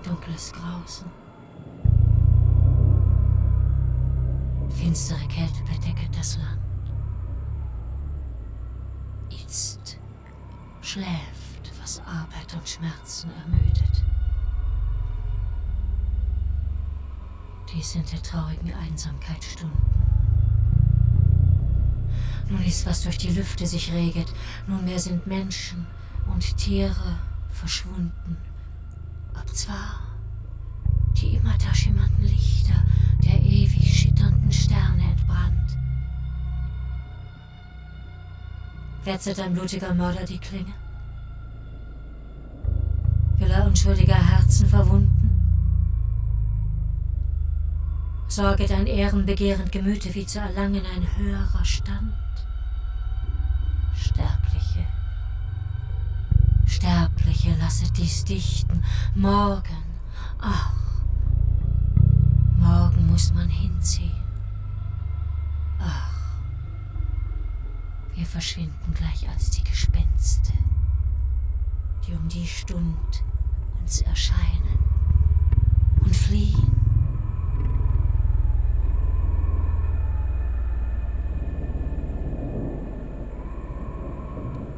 Dunkles Grausen. Finstere Kälte bedecket das Land. Jetzt schläft, was Arbeit und Schmerzen ermüdet. Dies sind der traurigen Einsamkeitsstunden. Nun ist, was durch die Lüfte sich reget, nunmehr sind Menschen und Tiere verschwunden. Obzwar die immer da schimmernden Lichter der ewig schitternden Sterne entbrannt. Wetzet ein blutiger Mörder die Klinge? Will er unschuldiger Herzen verwunden? Sorget ein ehrenbegehrend Gemüte, wie zu erlangen ein höherer Stand? Sterbliche, lasset dies dichten. Morgen, ach, morgen muss man hinziehen. Ach, wir verschwinden gleich als die Gespenste, die um die Stund uns erscheinen und fliehen.